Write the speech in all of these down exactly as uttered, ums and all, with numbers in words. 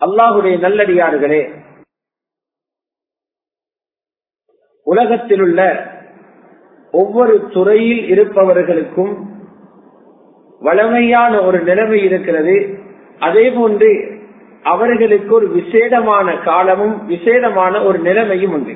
அல்லாஹுடைய நல்லடியார்களே, உலகத்தில் உள்ள ஒவ்வொரு துறையில் இருப்பவர்களுக்கும் வளமையான ஒரு நிலைமை இருக்கிறது. அதே போன்று அவர்களுக்கு ஒரு விசேடமான காலமும் விசேடமான ஒரு நிலைமையும் உண்டு.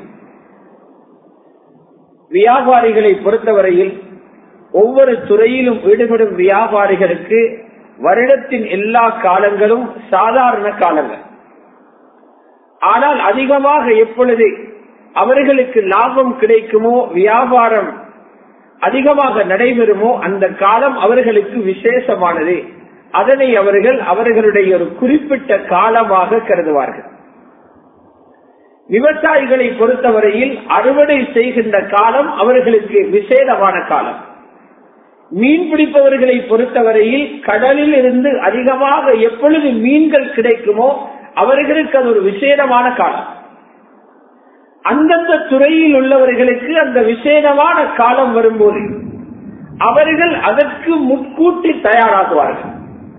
வியாபாரிகளை பொறுத்தவரையில் ஒவ்வொரு துறையிலும் ஈடுபடும் வியாபாரிகளுக்கு வருடத்தின் எல்லா காலங்களும் சாதாரண காலங்கள். ஆனால் அதிகமாக எப்பொழுது அவர்களுக்கு லாபம் கிடைக்குமோ, வியாபாரம் அதிகமாக நடைபெறுமோ, அந்த காலம் அவர்களுக்கு விசேஷமானது. அதனை அவர்கள் அவர்களுடைய ஒரு குறிப்பிட்ட காலமாக கருதுவார்கள். விவசாயிகளை பொறுத்தவரையில் அறுவடை செய்கின்ற காலம் அவர்களுக்கு விசேடமான காலம். மீன் பிடிப்பவர்களை பொறுத்தவரையில் கடலில் இருந்து அதிகமாக எப்பொழுது மீன்கள் கிடைக்குமோ அவர்களுக்கு அது ஒரு விசேடமான காலம். அந்தந்த துறையில் உள்ளவர்களுக்கு அந்த விசேடமான காலம் வரும்போது அவர்கள் அதற்கு முன்கூட்டி தயாராகுவார்கள்.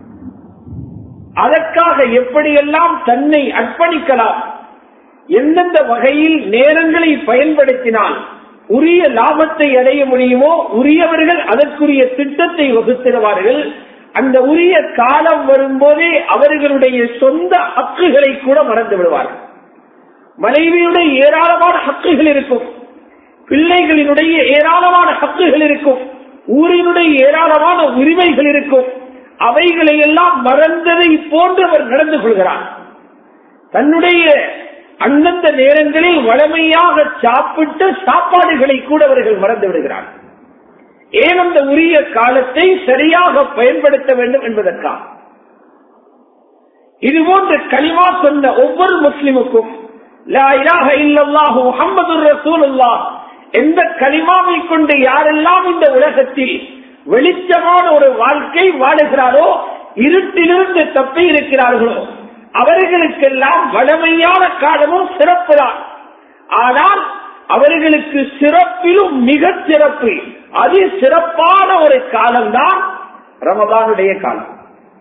அதற்காக எப்படியெல்லாம் தன்னை அர்ப்பணிக்கலாம், எந்தெந்த வகையில் நேரங்களை பயன்படுத்தினால் உரிய லாபத்தை அடைய முடியுமோ உரியவர்கள் அதற்குரிய திட்டத்தை வகுத்திடுவார்கள். அந்த உரிய காலம் வரும்போதே அவர்களுடைய சொந்த ஹக்குகளை கூட மறந்து விடுவார்கள். மனைவியுடைய ஏராளமான ஹக்குகள் இருக்கும், பிள்ளைகளினுடைய ஏராளமான ஹக்குகள் இருக்கும், ஊரினுடைய ஏராளமான உரிமைகள் இருக்கும். அவைகளை எல்லாம் மறந்ததை போன்று அவர் நடந்து கொள்கிறார். தன்னுடைய அந்தந்த நேரங்களில் வளமையாக சாப்பிட்ட சாப்பாடுகளை கூட அவர்கள் மறந்து விடுகிறார். ஏன் அந்த உரிய காலத்தை சரியாக பயன்படுத்த வேண்டும் என்பதற்காக. இதுபோன்ற கலிமா சொன்ன ஒவ்வொரு முஸ்லிமுக்கும் லா இலாஹ இல்லல்லாஹு முஹம்மதுர் ரசூலுல்லாஹ் எந்த கலிமாவை கொண்டு யாரெல்லாம் இந்த உலகத்தில் வெளிச்சமான ஒரு வாழ்க்கை வாழுகிறாரோ, இருட்டிலிருந்து தப்பி இருக்கிறார்களோ அவர்களுக்கெல்லாம் வளமையான காலமும் சிறப்பு தான். ஆனால் அவர்களுக்கு சிறப்பிலும் மிக சிறப்பு, அதி சிறப்பான ஒரு காலம்தான் ரமதானுடைய காலம்.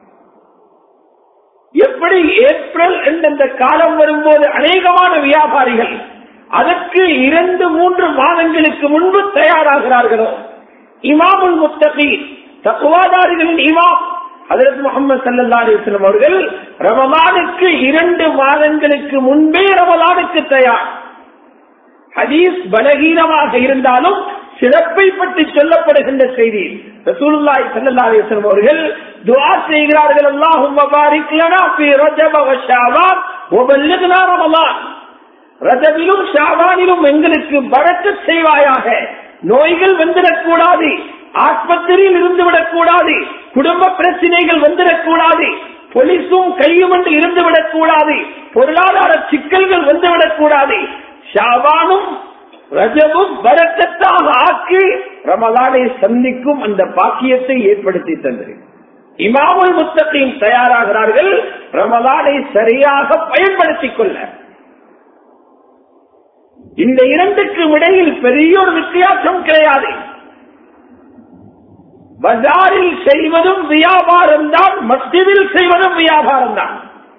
எப்படி ஏப்ரல் என்ற காலம் வரும்போது அநேகமான வியாபாரிகள் அதற்கு இரண்டு மூன்று மாதங்களுக்கு முன்பு தயாராகிறார்களோ, இமாமுல் முத்தகீன் தக்வாதாரிகளின் இமாம் ஹஜ்ரத் முஹம்மது ஸல்லல்லாஹு அலைஹி வஸல்லம் அவர்கள் ரமலானுக்கு இரண்டு மாதங்களுக்கு முன்பே ரமலானுக்கு தயார். ஹதீஸ் பலகீனமாக இருந்தாலும் சிறப்பை பற்றி சொல்லப்படுகின்ற செய்தி ரசூலுல்லாஹி ஸல்லல்லாஹு அலைஹி வஸல்லம் அவர்கள் துஆ செய்கிறார்கள், அல்லாஹும்ம பாரிக் லனா ஃபீ ரஜப வ ஷஅபான் வ பல்லிக்னா ரமலான். ரஜபிலும் ஷஅபானிலும் எங்களுக்கு பரக்கத் செய்வாயாக. நோய்கள் வந்துடக்கூடாது, ஆஸ்பத்திரியில் இருந்து விடக்கூடாது, குடும்ப பிரச்சனைகள் வந்துடக்கூடாது, போலீஸும் கையும் என்று இருந்து விடக்கூடாது, பொருளாதார சிக்கல்கள் வந்துவிடக்கூடாது. ஷாபானும் ரஜபும் பரக்கத்தாக ஆக்கி ரமலானை சந்திக்கும் அந்த பாக்கியத்தை ஏற்படுத்தி தந்தது. இமாமுல் முத்தகீன் தயாராகிறார்கள் ரமலானை சரியாக பயன்படுத்திக் கொள்ள. இந்த இரண்டுக்கும் இடையில் பெரிய ஒரு வித்தியாசம் கிடையாது. பஜாரில் செய்வதும் வியாபாரம் தான், மஸ்ஜிதில் செய்வதும் வியாபாரம் தான்.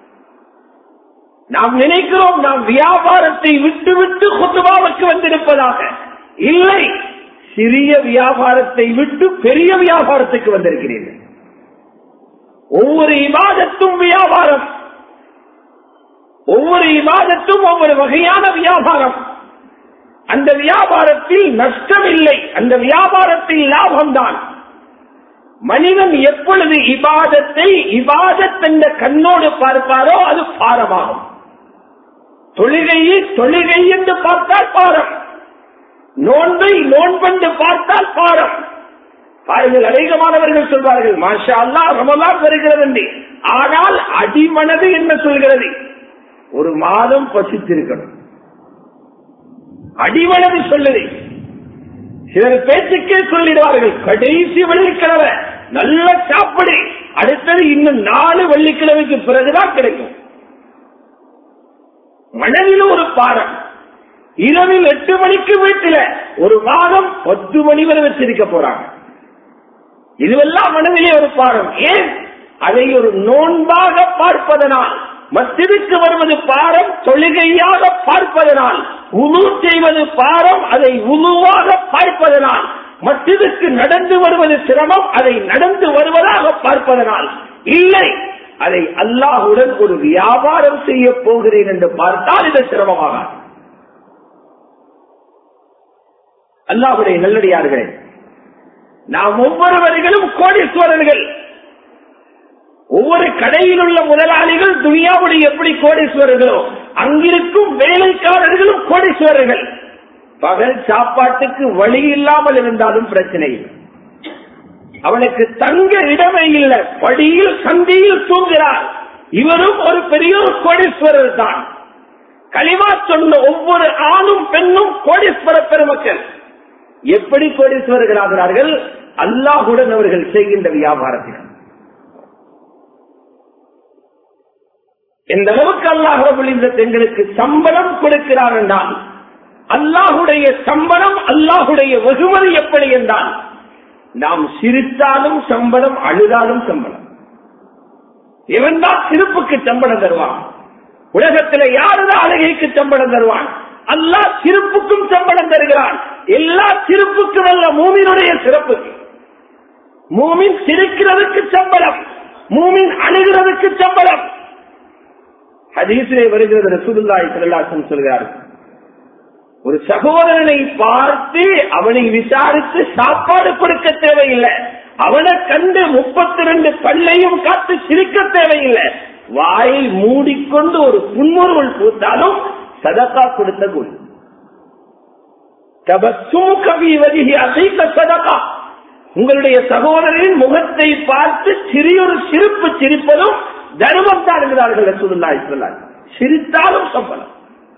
நாம் நினைக்கிறோம் நாம் வியாபாரத்தை விட்டு விட்டு குத்துபாவுக்கு வந்திருப்பதாக. இல்லை, சிறிய வியாபாரத்தை விட்டு பெரிய வியாபாரத்துக்கு வந்திருக்கிறீர்கள். ஒவ்வொரு இபாதத்தும் வியாபாரம், ஒவ்வொரு இபாதத்தும் ஒவ்வொரு வகையான வியாபாரம். அந்த வியாபாரத்தில் நஷ்டம் இல்லை, அந்த வியாபாரத்தில் லாபம்தான். மனிதன் எப்பொழுது இபாதத்தை இபாதத் என்ற கண்ணோடு பார்ப்பாரோ அது பாரமாகும். தொழுகையை தொழுகை என்று பார்த்தால் பாரம், நோன்பை நோன்பென்று பார்த்தால் பாரம். பாருங்கள், அநேகமானவர்கள் சொல்வார்கள் மாஷா அல்லாஹ் ரமலான் வருகிறது என்று. ஆனால் அடிமனது என்ன சொல்கிறது? ஒரு மாதம் பசித்திருக்கணும். அடிமனது சொல்லுது. சிலர் பேச்சுக்கே சொல்லிடுவார்கள், கடைசி வெள்ளிக்கிழமை நல்ல சாப்பிடு, அடுத்தது இன்னும் நாலு வெள்ளிக்கிழமைக்கு பிறகுதான் கிடைக்கும். மனதில் ஒரு பாரம். இரவில் எட்டு மணிக்கு வீட்டில் ஒரு மாதம் பத்து மணி வரை வச்சிருக்க போறாங்க. இதுவெல்லாம் மனதிலே ஒரு பாரம். ஏன்? அதை ஒரு நோன்பாக பார்ப்பதனால், மஸ்ஜிதுக்கு வருவது பாரம், தொழுகையாக பார்ப்பதனால். உது செய்வது பாரம், அதை உதுவாக பார்ப்பதனால். மஸ்ஜிதுக்கு நடந்து வருவது சிரமம், அதை நடந்து வருவதாக பார்ப்பதனால். இல்லை, அதை அல்லாஹுடன் ஒரு வியாபாரம் செய்ய போகிறேன் என்று பார்த்தால் இது சிரமமாக. அல்லாஹுடைய நல்லடியார்களே, நாம் ஒவ்வொருவர்களும் கோடீஸ்வரர்கள். ஒவ்வொரு கடையில் உள்ள முதலாளிகள் துனியாவுடைய எப்படி கோடீஸ்வரர்களோ, அங்கிருக்கும் வேலைக்காரர்களும் கோடீஸ்வரர்கள். பகல் சாப்பாட்டுக்கு வழி இல்லாமல் இருந்தாலும் பிரச்சனை இல்லை. அவனுக்கு தங்க இடமே இல்லை, படியில் சந்தியில் தூங்குகிறார். இவரும் ஒரு பெரிய கோடீஸ்வரர் தான். கலிமா சொன்ன ஒவ்வொரு ஆணும் பெண்ணும் கோடீஸ்வர பெருமக்கள். எப்படி கோடீஸ்வரர்கள் ஆகிறார்கள்? அல்லாஹுடன் அவர்கள் செய்கின்ற வியாபாரத்தினர். எந்த அளவுக்கு அல்லாஹ் ரப்பல் இஸ்ஸத் எங்களுக்கு சம்பளம் கொடுக்கிறார் என்றால், அல்லாஹுடைய சம்பளம், அல்லாஹுடைய வெகுமதி எப்படி என்றால், நாம் சிரித்தாலும் சம்பளம், அழுதாலும் சம்பளம். இவன் தான் சிரிப்புக்கு சம்பளம் தருவான். உலகத்தில் யாருதான் அழகைக்கு சம்பளம் தருவான்? அல்லாஹ் சிரிப்புக்கும் சம்பளம் தருகிறான். எல்லா சிரிப்புக்கும் அல்ல, மூமினுடைய சிறப்புக்கு. மூமின் சிரிக்கிறதுக்கு சம்பளம், மூமின் அழுகிறதுக்கு சம்பளம். ஹதீஸிலே வருகிறது, ரசூலுல்லாஹி ஸல்லல்லாஹு அலைஹி வஸல்லம் சொல்கிறார்கள், ஒரு சகோதரனை பார்த்து அவனை விசாரித்து சாப்பாடு கொடுக்க தேவையில்லை. அவனை கண்டு முப்பத்தி ரெண்டு பல்லையும் காத்து சிரிக்க தேவையில்லை. வாயை மூடிக்கொண்டு ஒரு புன்முறுவல் பூத்தாலும் சதகா கொடுத்த கூலி. சதகா, உங்களுடைய சகோதரரின் முகத்தை பார்த்து சிறியொரு சிரிப்பு சிரிப்பதும் தர்மம் தான் என்கிறார்கள் ரசூலுல்லாஹி ஸல்லல்லாஹு அலைஹி வஸல்லம். சிரித்தாலும் சம்பளம்,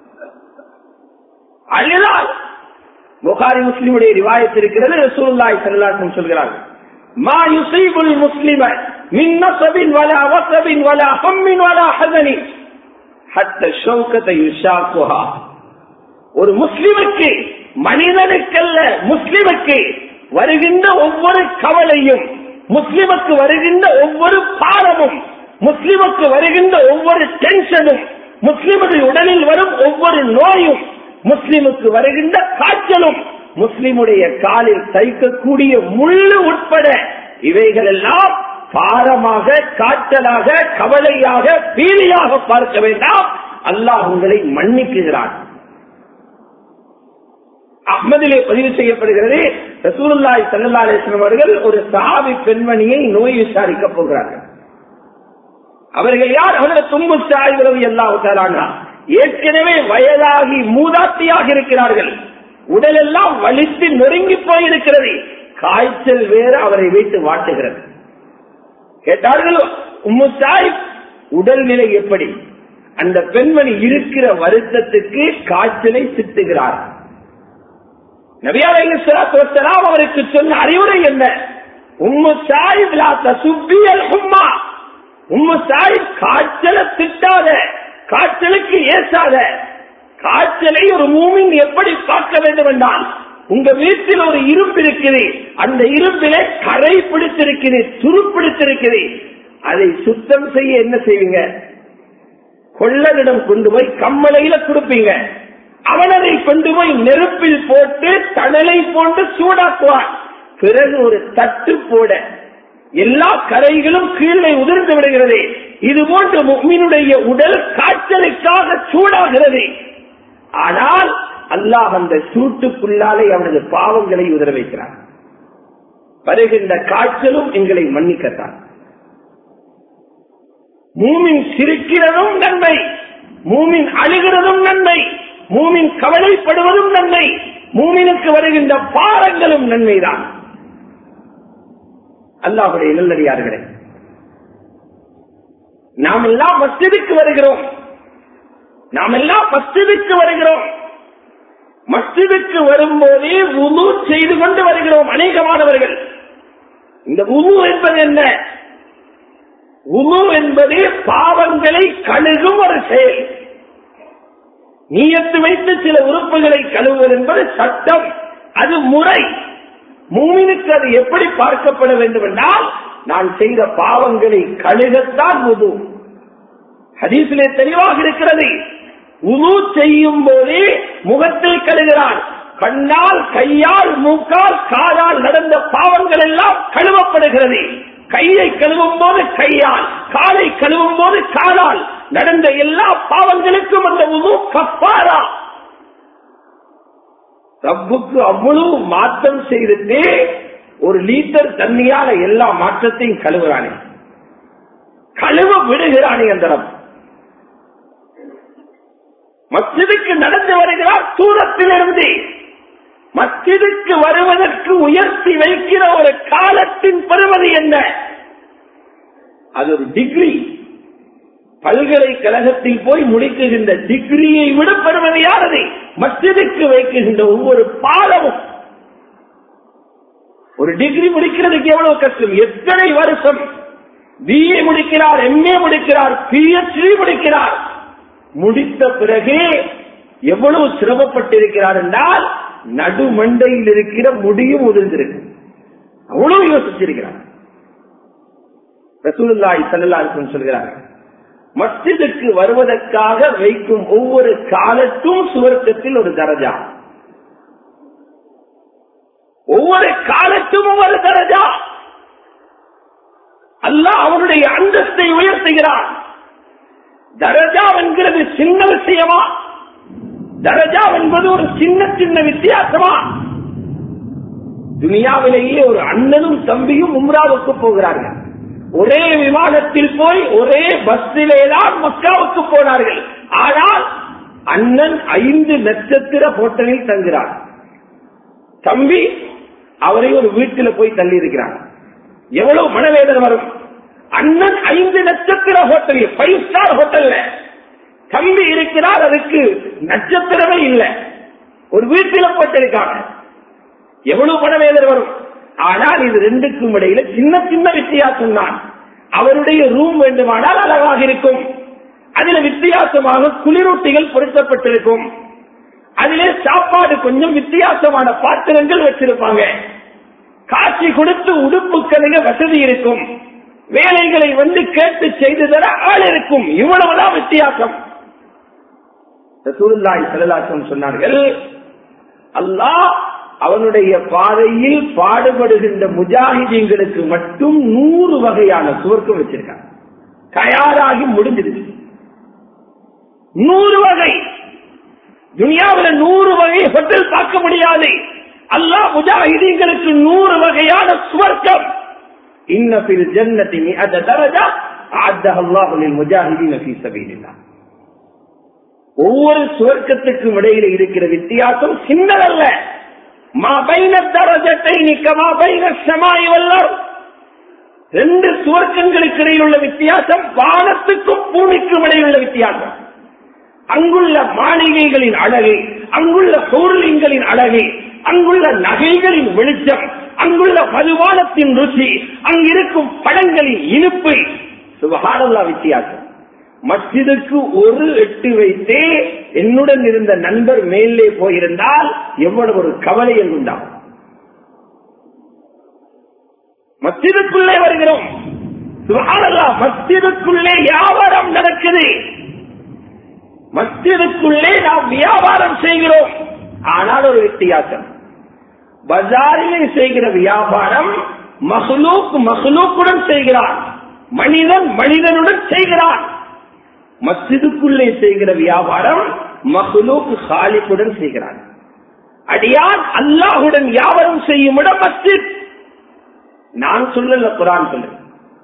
அழுதால். புகாரி முஸ்லிமுடைய ரிவாயத் இருக்கிறது. ரசூலுல்லாஹி ஸல்லல்லாஹு அலைஹி வஸல்லம் சொல்கிறார்கள், மா யுஸீபுல் முஸ்லிம மின் நஸபின் வலா வஸபின் வலா ஹம்மின் வலா ஹஸனின் ஹத்தா ஷௌகத யுஷாக்குஹா. ஒரு முஸ்லிமுக்கு, மனிதனுக்கல்ல முஸ்லிமுக்கு வருகின்ற ஒவ்வொரு கவலையும், முஸ்லிமுக்கு வருகின்ற ஒவ்வொரு பாரமும், முஸ்லிமுக்கு வருகின்ற ஒவ்வொரு டென்ஷனும், முஸ்லிமுடைய உடலில் வரும் ஒவ்வொரு நோயும், முஸ்லிமுக்கு வருகின்ற காய்ச்சலும், முஸ்லிமுடைய காலில் தைக்கக்கூடிய முள்ளு உட்பட இவைகள் எல்லாம் பாரமாக, காய்ச்சலாக, கவலையாக, பீலியாக பார்க்க வேண்டாம். அல்லாஹ் உங்களை மன்னிக்குகிறான். அஹ்மதிலே பதிவு செய்யப்படுகிறது, ரசூலுல்லாஹி ஸல்லல்லாஹு அலைஹி வஸல்லம் அவர்கள் ஒரு சஹாபி பெண்மணியை நோய் விசாரிக்க போகிறார்கள். அவர்கள் யார்? அவர்கள் உம்மு ஸாயிப் ரலியல்லாஹு தஆலா அன்ஹா. ஏற்கனவே வயதாகி மூதாட்டியாக இருக்கிறார்கள். உடல் எல்லாம் வலித்து நொறுங்கி போயிருக்கிறது. காய்ச்சல் வேறு அவரை வைத்து வாட்டுகிறது. கேட்டார்கள், உம்மு ஸாயிப் உடல்நிலை எப்படி? அந்த பெண்மணி இருக்கிற வருத்தத்துக்கு காய்ச்சலை திட்டுகிறார். நபி அலைஹிஸ்ஸலாத்து வஸ்ஸலாம் அவருக்கு சொன்ன அறிவுரை என்ன? உம்மு ஸாயிப் லா தசுப்பியல் ஹும்மா. உம்மு ஸாயிப் காய்ச்சலை திட்டாத, காய்ச்சலுக்கு ஏசாத. காய்ச்சலை ஒரு மூமின் எப்படி பார்க்க வேண்டும் என்றால், உங்க வீட்டில் ஒரு இரும்பு இருக்குது, அந்த இரும்பிலே கரை பிடித்திருக்குது, துருப்பிடித்திருக்குது. அதை சுத்தம் செய்ய என்ன செய்வீங்க? கொள்ளனிடம் கொண்டு போய் கம்மலையில கொடுப்பீங்க. அவன் அதை கொண்டு போய் நெருப்பில் போட்டு தணலை போட்டு சூடாக்குவான். பிறகு ஒரு தட்டு போட எல்லா கரைகளும் கீழே உதிர்ந்து விடுகிறது. இது போன்ற முஃமினுடைய உடல் காய்ச்சலுக்காக சூடாகிறது. ஆனால் அல்லாஹ் அந்த சூட்டுக்குள்ளாலே அவனது பாவங்களை உதற வைக்கிறான். வருகின்ற காய்ச்சலும் எங்களை மன்னிக்கத்தான். மூமின் சிரிக்கிறதும் நன்மை, மூமின் அழுகிறதும் நன்மை, மூமின் கவலைப்படுவதும் நன்மை, மூமினுக்கு வருகின்ற பாரங்களும் நன்மைதான். அல்லாஹ்வுடைய நல்லடியார்களே, நாம் எல்லாம் மஸ்ஜிதுக்கு வருகிறோம். நாம் எல்லாம் மஸ்ஜிதுக்கு வருகிறோம். மஸ்ஜிதுக்கு வரும்போதே வுது செய்து கொண்டு வருகிறோம் அநேகமானவர்கள். இந்த வுது என்பது என்ன? வுது என்பது பாவங்களை கழுகும் ஒரு செயல். நியத்து வைத்து சில உறுப்புகளை கழுவுவது என்பது சட்டம், அது முறை. மூமினுக்கு அது எப்படி பார்க்கப்பட வேண்டும் என்றால், நான் செய்த பாவங்களை கழுகத்தான் வுது. ஹதீஸிலே தெளிவாக இருக்கிறது. உது செய்யும் போதே முகத்தை கழுகிறான். கண்ணால், கையால், மூக்கால், காதால் நடந்த பாவங்கள் எல்லாம் கழுவப்படுகிறது. கையை கழுவும் போது கையால், காலை கழுவும் போது காலால் நடந்த எல்லா பாவங்களுக்கும் அந்த உது கஃபாரா. ரப்புக்கு அவ்வளவு மாற்றம் செய்துட்டு ஒரு லிட்டர் தண்ணியால எல்லா மாற்றத்தையும் கழுவுறானே, கழுவ விடுகிறானே அந்த ரப். மஸ்ஜிதுக்கு நடந்து வருகிறார். தூரத்திலிருந்து மஸ்ஜிதுக்கு வருவதற்கு உயர்த்தி வைக்கிற ஒரு காலத்தின் பெறுவது என்ன? அது ஒரு டிகிரி. பல்கலைக்கழகத்தில் போய் முடிக்குகின்ற டிகிரியை விட பெறுவது யாரது? மஸ்ஜிதுக்கு வைக்குகின்ற ஒவ்வொரு பாலமும். ஒரு டிகிரி முடிக்கிறதுக்கு எவ்வளவு கஷ்டம், எத்தனை வருஷம் பிஏ முடிக்கிறார், எம்ஏ முடிக்கிறார், பிஹெச்டி முடிக்கிறார். முடித்த பிறகு எவ்வளவு சிரமப்பட்டிருக்கிறார் என்றால் நடுமண்டையில் இருக்கிற முடியும் உதிர்ந்திருக்கு. அவ்வளவு யோசிச்சிருக்கிறார். ரசூலுல்லாஹி ஸல்லல்லாஹு அலைஹி வஸல்லம் சொல்கிறார்கள், மஸ்ஜிதுக்கு வருவதற்காக வைக்கும் ஒவ்வொரு காலத்தும் சுவர்க்கத்தில் ஒரு தரஜா. ஒவ்வொரு காலத்தும் ஒவ்வொரு தரஜா. அல்லாஹ் அவனுடைய அந்தஸ்தை உயர்த்துகிறான். தரஜா என்கிறது சின்ன விஷயமா? தரஜா என்பது ஒரு சின்ன சின்ன வித்தியாசமா? துனியாவிலேயே ஒரு அண்ணனும் தம்பியும் உம்ராவுக்கு போகிறார்கள். ஒரே விமானத்தில் போய் ஒரே பஸ்ஸிலேதான் மக்காவுக்கு போனார்கள். ஆனால் அண்ணன் ஐந்து நட்சத்திர ஹோட்டலில் தங்குகிறார். தம்பி அவரை ஒரு வீட்டில் போய் தள்ளி இருக்கிறார். எவ்வளவு மனவேதனை வரும்? அண்ணன் ஐந்து நட்சத்திர ஹோட்டலில், ஃபைவ் ஸ்டார் ஹோட்டல்ல தம்பி இருக்கிறார், அதுக்கு நட்சத்திரமே இல்லை, ஒரு வீட்டில் போட்டிருக்காங்க. எவ்வளவு மனவேதனை வரும்? ஆனால் இது ரெண்டுக்கும் இடையில சின்ன சின்ன வித்தியாசம் தான். அவருடைய ரூம் வேண்டுமானால் அழகாக இருக்கும், அதில் வித்தியாசமாக குளிரூட்டிகள் பொருத்தப்பட்டிருக்கும், அதிலே சாப்பாடு கொஞ்சம் வித்தியாசமான பாத்திரங்கள் வச்சிருப்பாங்க, காட்சி கொடுத்து உடுப்புக்களுங்க வசதி இருக்கும், வேலைகளை வந்து கேட்டு செய்து தர ஆள் இருக்கும். இவ்வளவுதான் வித்தியாசம். ரசூலுல்லாஹி ஸல்லல்லாஹு அலைஹி வஸல்லம் சொன்னார்கள், அல்லாஹ் அவனுடைய பாதையில் பாடுபடுகின்ற முஜாஹிதீன்களுக்கு மட்டும் நூறு வகையான சுவர்க்கம் வச்சிருக்காங்க. தயாராகி முடிஞ்சிருக்கு. நூறு வகை. துனியாவில் நூறு வகை ஹோட்டல் பார்க்க முடியாது. அல்லாஹ் முஜாஹிதீன்களுக்கு நூறு வகையான சுவர்க்கம். இன்ன ஃபில் ஜன்னதி மிஅத தரஜா அஅத்தஹ அல்லாஹு லில் முஜாஹிதீன ஃபீ ஸபீலில்லாஹ். ஒவ்வொரு சுவர்க்கத்துக்கும் இடையில இருக்கிற வித்தியாசம் சின்னதல்ல. மா பைன தரஜத்தைனி கமா பைன ஸமாஇ வல் அர்த். ரெண்டு சுவர்க்கங்களுக்கு இடையில் உள்ள வித்தியாசம் வானத்துக்கும் பூமிக்கும் இடையில் உள்ள வித்தியாசம். அங்குள்ள மாளிகைகளின் அழகு, அங்குள்ள பொருளின்களின் அழகு, அங்குள்ள நகைகளின் வெளிச்சம், அங்குள்ள மதுபானத்தின் ருசி, அங்கிருக்கும் பழங்களின் இனிப்பு, சுபஹானல்லாஹ் வித்தியாசம். மஸ்ஜிதுக்கு ஒரு எட்டு வைத்தே என்னுடன் இருந்த நண்பர் மேலே போயிருந்தால் எவ்வளவு ஒரு கவலை உண்டாகும். மஸ்ஜிதுக்குள்ளே வருகிறோம், சுபஹானல்லாஹ், மஸ்ஜிதுக்குள்ளே வியாபாரம் நடக்குது, மஸ்ஜிதுக்குள்ளே நாம் வியாபாரம் செய்கிறோம். ஆனால் ஒரு வித்தியாசம், பஜாரிலே செய்கிற வியாபாரம் மஹ்லூக் மஹ்லூக்குடன் செய்கிறான், மனிதன் மனிதனுடன் செய்கிறான். மஸ்ஜிதுக்குள்ளே செய்கிற வியாபாரம் மஹ்லூக் காலிக்குடன் செய்கிறான். அடியான் அல்லாஹுடன் வியாபாரம் செய்யும் இடம் மஸ்ஜித். நான் சொல்லல, குர்ஆன் சொல்லுங்க.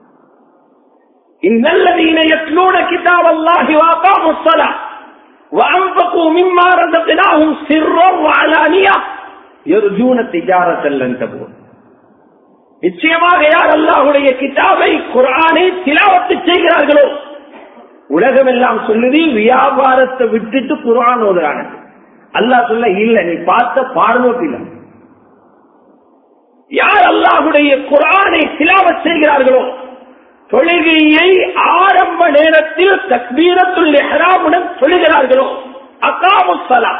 இன்னல்லதீன யத்லூன கிதாபல்லாஹி வஅகாமுஸ் ஸலாத் وأنفقوا مما رزقناهم سرا وعلانية يرجون تجارة لن تبور. நிச்சயமாக யார் அல்லாஹ்வுடைய கிதாபை குர்ஆனை திலாவத் செய்கிறார்களோ, உலகம் எல்லாம் சொல்லுது வியாபாரத்தை விட்டுட்டு குர்ஆன் ஓதுறாங்க. அல்லாஹ் சொல்ல, இல்ல நீ பார்த்த பார்வோட்டில. யார் அல்லாஹ்வுடைய குர்ஆனை திலாவத் செய்கிறார்களோ, தொழுகையை ஆரம்ப நேரத்தில் தக்பீரத்துல் இஹ்ராமுடன் சொல்லுகிறார்களோ, அகாமுஸ் ஸலாத்,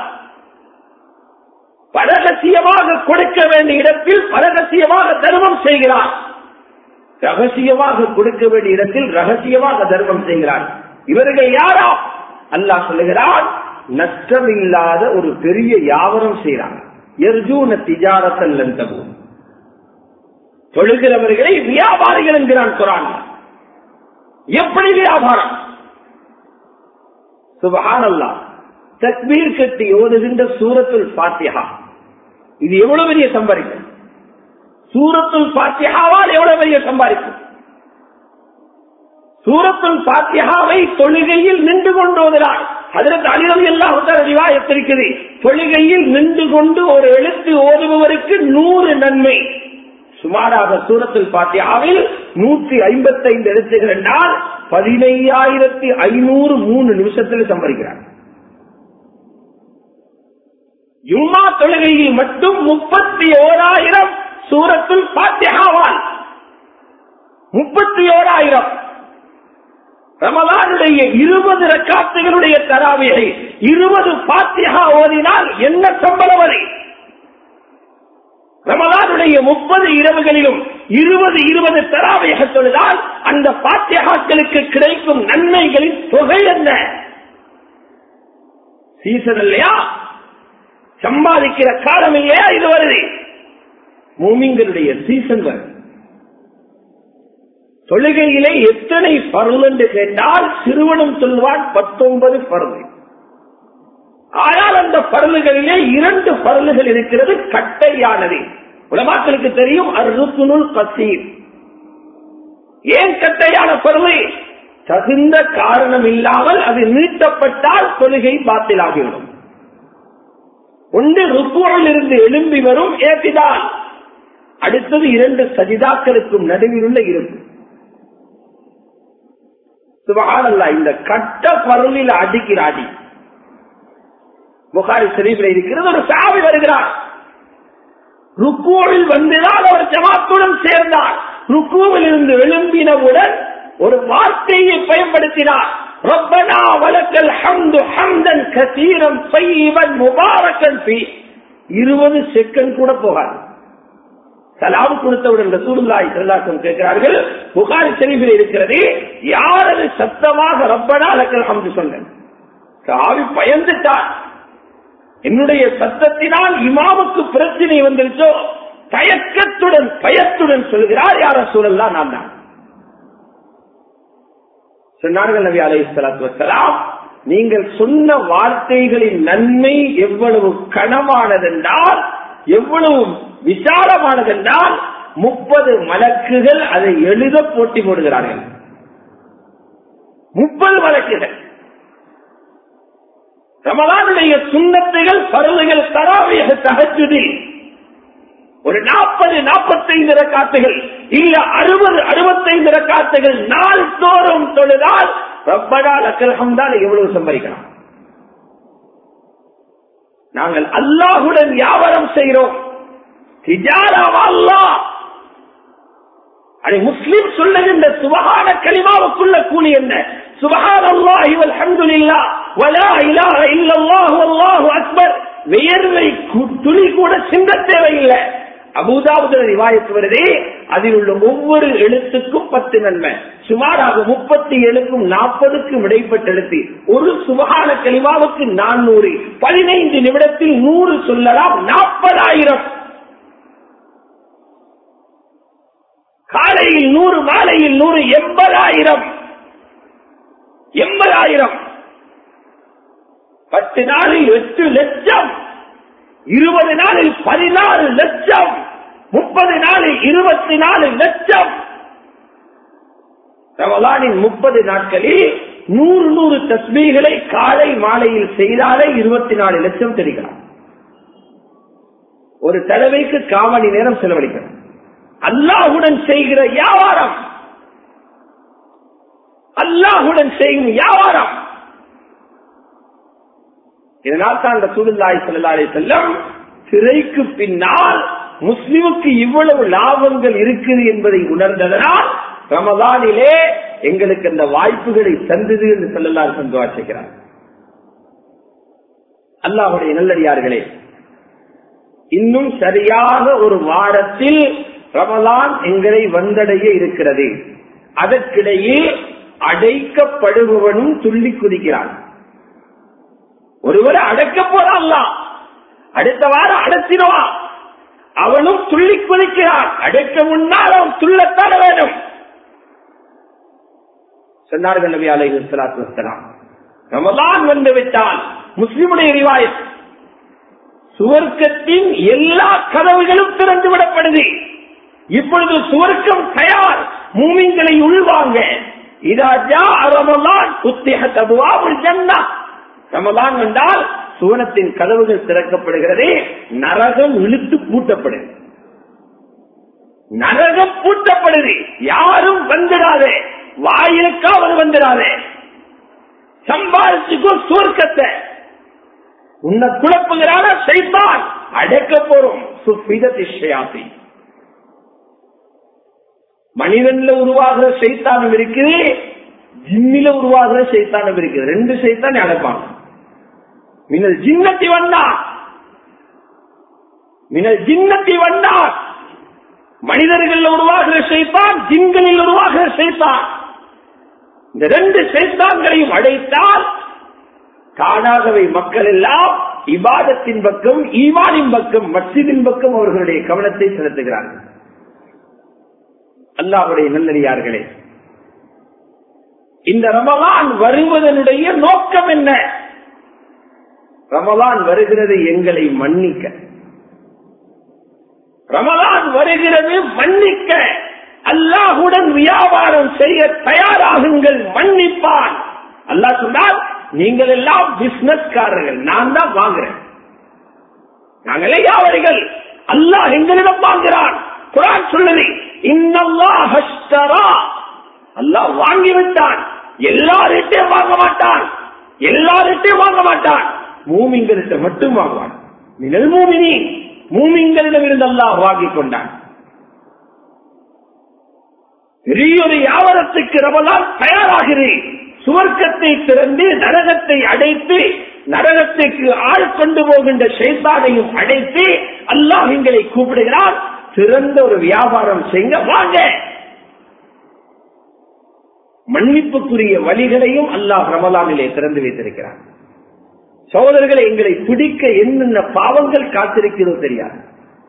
பரகசியமாக கொடுக்க வேண்டிய இடத்தில் பரகசியமாக தர்மம் செய்கிறார், ரகசியமாக கொடுக்க வேண்டிய இடத்தில் ரகசியமாக தர்மம் செய்கிறார். இவர்கள் யாரா? அல்லாஹ் சொல்லுகிறான், நஷ்டமில்லாத ஒரு பெரிய வியாபாரம் செய்யறாங்க. எர்ஜூன திஜாரத்தல் லந்தபு, தொழுகிறவர்களை வியாபாரிகள் என்கிறான் குர்ஆன். எப்படி வியாபாரம்? சுப்ஹானல்லாஹ். தக்பீர் கட்டி ஓதுகின்ற சூரத்துல் ஃபாத்திஹா, இது எவ்வளவு பெரிய சம்பாதிக்கும்! சூரத்துல் ஃபாத்திஹாவால் எவ்வளவு பெரிய சம்பாதிக்கும்! சூரத்துல் ஃபாத்திஹாவை தொழுகையில் நின்று கொண்டு ஓதுகிறார். ஹஜ்ரத் அலி ரலியல்லாஹு தஆலா ரிவாயத் இருக்குது, தொழுகையில் நின்று கொண்டு ஒரு எழுத்து ஓதுபவருக்கு நூறு நன்மை. சுமாராக சூரத்துல் ஃபாத்திஹாவில் நூற்றி ஐம்பத்தி ஐந்து எழுத்துகள் என்றால் பதினையாயிரத்தி ஐநூறு மூணு நிமிஷத்தில் சம்பாதிக்கிறார். ஜும்மா தொழுகையில் மட்டும் முப்பத்தி ஓராயிரம் சூரத்துல் ஃபாத்திஹாவால் முப்பத்தி ஓராயிரம். ரமலானுடைய இருபது ரக்காத்துகளுடைய தராவியை இருபது ஃபாத்திஹா ஓதினால் என்ன சம்பளம் வரை? ரமலானுடைய முப்பது இரவுகளிலும் இருபது இருபது தராவியை தொழுதால் அந்த ஃபாத்திஹாக்களுக்கு கிடைக்கும் நன்மைகளின் தொகை என்ன? சீசன் இல்லையா? சம்பாதிக்கிற காலம் இல்லையா? இது வருது மூமின்களுடைய சீசன் வருது. தொழுகையிலே எத்தனை பருள் என்று கேட்டால் சிறுவனும் சொல்வான் பத்தொன்பது பருள். ஆனால் அந்த பருளுகளிலே இரண்டு பருளுகள் இருக்கிறது கட்டையானது. உலமாக்களுக்கு தெரியும், அர்ருக்குனுல் கசீர். ஏன் கட்டையான பருளை? தகுந்த காரணம் இல்லாமல் அது நீட்டப்பட்டால் தொழுகை பாத்திலாகிவிடும். ஒன்று ருக்குவில் இருந்து எழும்பி வரும் ஏபிதான், அடுத்தது இரண்டு சஜிதாக்களுக்கும் நடுவில் உள்ள இருக்கும். சுப்ஹானல்லாஹ். இந்த கட்ட பருளில் அடிக்கிற அடி புகாரி ஷரீஃபில் இருக்கிறது. ஒரு சஹாபி வருகிறார், ருக்குவில் வந்துதான் அவர் ஜமாத்துடன் சேர்ந்தார். ருக்குவில் இருந்து எழும்பினவுடன் ஒரு வார்த்தையை பயன்படுத்தினார், ரப்பனா வலக்கல் ஹம்து ஹம்தன் கஸீரன் தையிபன் முபாரக்கன் ஃபீ. இருபது செகண்ட் கூட போகாது. சலாம் கொடுத்தவுடன் ரசூலுல்லாஹி ஸல்லல்லாஹு அலைஹி வஸல்லம் கேட்கிறார்கள், புகாரி ஷரீஃபில் இருக்கிறது, யார் அது சத்தமாக ரப்பனா லக்கல் ஹம்து சொன்னார்? சஹாபி பயந்துட்டார், என்னுடைய சத்தத்தினால் இமாமுக்கு பிரச்சனை வந்துருச்சோ? தயக்கத்துடன் பயத்துடன் சொல்கிறார், யார் ரசூலல்லாஹ், நான் தான். சொன்னார்கள் நபி அலைஹிஸ்ஸலாத்து வஸ்ஸலாம், நீங்கள் சொன்ன வார்த்தைகளின் நன்மை எவ்வளவு கனமானதென்றால், எவ்வளவு விசாலமானதென்றால், முப்பது மலக்குகள் அதை எழுத போட்டி போடுகிறார்கள். முப்பது மலக்குகள். ரமலானுடைய சுன்னத்துகள், பருளுகள், தராவீஹ், தஹஜ்ஜுதில் ஒரு நாற்பது நாற்பத்தைந்து ரக்காத்துகள் இல்ல அறுபது அறுபத்தைந்து ரக்காத்துகள் நாள் தோறும் தொழுதால் ரப்பனா லக்கல் ஹம்தான் எவ்வளவு சம்பாதிக்கலாம்? நாங்கள் அல்லாஹுடன் வியாபாரம் செய்கிறோம். திஜாராவா அல்லாஹ்? அதை முஸ்லிம் சொல்லுகின்ற சுபஹான கலிமாவுக்குள்ள கூலி என்ன? சுபஹானல்லாஹி வல்ஹம்துலில்லாஹ் வலா இலாஹ இல்லல்லாஹு வல்லாஹு அக்பர். வியர்வை துளி கூட சிந்த தேவையில்லை. அபூதாவுத் ரிவாயத் வருது, அதில் உள்ள ஒவ்வொரு எழுத்துக்கும் பத்து நன்மை. சுமாராக முப்பத்தி ஏழுக்கும் நாற்பதுக்கும் இடைப்பட்ட எழுத்து. ஒரு சுபஹான கலிமாவுக்கு நானூறு. பதினைந்து நிமிடத்தில் நூறு சொல்லலாம். நாற்பதாயிரம். காலையில் நூறு, மாலையில் நூறு, எண்பதாயிரம். எண்பதாயிரம். பத்து நாளில் எட்டு லட்சம். இருபது நாளில் பதினாறு லட்சம். முப்பது நாளில் இருபத்தி நாலு லட்சம். ரமலானின் முப்பது நாட்களில் நூறு நூறு தஸ்பீகளை காலை மாலையில் செய்தாலே இருபத்தி நாலு லட்சம் தெரிகிறார். ஒரு தடவைக்கு காமணி நேரம் செலவழிக்கிறார். அல்லாஹுடன் செய்கிற வியாபாரம், அல்லாஹுடன் செய்யும் வியாபாரம். இதனால் தான் ரசூலுல்லாஹி ஸல்லல்லாஹு அலைஹி வஸல்லம் சிறைக்கு பின்னால் முஸ்லிமுக்கு இவ்வளவு லாபங்கள் இருக்குது என்பதை உணர்ந்ததனால் ரமலானிலே எங்களுக்கு அந்த வாய்ப்புகளை தந்தது என்று ஸல்லல்லாஹு அலைஹி வஸல்லம் துஆ செய்கிறார். அல்லாஹ்வுடைய நல்லடியார்களே, இன்னும் சரியாக ஒரு வாரத்தில் ரமலான் எங்களை வந்தடைய இருக்கிறது. அதற்கிடையே அடைக்கப்படுபவனும் துள்ளி குதிக்கிறான். ஒருவரை அடைக்க போறான், அடுத்த வாரம் அடைச்சிடுவா, அவனும் துள்ளி குதிக்கிறான். அடைக்க முன்னால் அவன் துள்ளத்தான வேணும். சொன்னார்கள் நபி அலைஹிஸ்ஸலாத்து வஸ்ஸலாம், ரமலான் வந்து விட்டால் முஸ்லிமுடைய ரிவாயத், சுவர்க்கத்தின் எல்லா கதவுகளும் திறந்து விடப்படுது. இப்பொழுது சுவர்க்கம் தயார், மூமின்களை உள்வாங்க. இதா ஜாஅ ரமலான் ஃபுத்திஹத் அப்வாபுல் ஜன்னah. ரமலான் வந்தால் சுவனத்தின் கதவுகள் திறக்கப்படுகிறது, நரகம் இழுத்து பூட்டப்படுது. நரகம் பூட்டப்படுது, யாரும் வந்துடாதே, வாயிலுக்காவது வந்துடாதே, சம்பாதிச்சுக்கோ சுவர்க்கத்தை. உன்னை குழப்புகிறான சைத்தான், அடக்க போறோம். சுஃபிதத் ஷயாத்தி, மனிதன்ல உருவாகிற சைத்தானம் இருக்குது, ஜின்னில உருவாகிற சைத்தானம் இருக்குது. ரெண்டு சைத்தான் அடைப்பாங்க. மினல் ஜின்னத்தி வந்தா மினல் ஜின்னத்தி வந்தா மனிதர்கள் உருவாகிற சைத்தான், ஜின்களில் உருவாகிற சைத்தான். இந்த ரெண்டு சைத்தான்களையும் அடைத்தால் காணாதவை மக்கள் எல்லாம் இபாதத்தின் பக்கம், ஈமானின் பக்கம், மஸ்ஜிதின் பக்கம் அவர்களுடைய கவனத்தை செலுத்துகிறார்கள். அல்லாஹ்வுடைய நல்லடியார்களே, இந்த ரமலான் வருவதனுடைய நோக்கம் என்ன? ரமலான் வருகிறது எங்களை மன்னிக்க. ரமலான் வருகிறது மன்னிக்க. அல்லாஹுடன் வியாபாரம் செய்ய தயாராகுங்கள், மன்னிப்பான். அல்லாஹ் சொன்னால், நீங்கள் எல்லாம் பிசினஸ்காரர்கள், நான் தான் வாங்குறேன், நாங்களே வியாபாரிகள், அல்லாஹ் எங்களிடம் வாங்குகிறான். குர்ஆன் சொல்லுது, இன்னல்லாஹ் அஷ்தரா, அல்லாஹ் வாங்கிவிட்டான். எல்லார்கிட்டையும் வாங்க மாட்டான், எல்லார்கிட்டையும் வாங்க மாட்டான், மூமின்களிட்ட மட்டும் வாங்குவான். மினல் மூமினீன், மூமின்களிடம் இருந்து அல்லாஹ் வாங்கிக் கொண்டான். பெரிய ஒரு வியாபாரத்துக்கு ரமலான் தயாராகிறேன். சுவர்க்கத்தை திறந்து நரகத்தை அடைத்து, நரகத்துக்கு ஆள் கொண்டு போகின்ற ஷைத்தானையும் அடைத்து அல்லாஹ் எங்களை கூப்பிடுகிறான். சிறந்த ஒரு வியாபாரம் செய்ய வாங்க. மன்னிப்புக்குரிய வழிகளையும் அல்லாஹ் ரமலானிலே திறந்து வைத்திருக்கிறார். சகோதரர்களை, எங்களை பிடிக்க என்னென்ன பாவங்கள் காத்திருக்கிறதோ தெரியாது.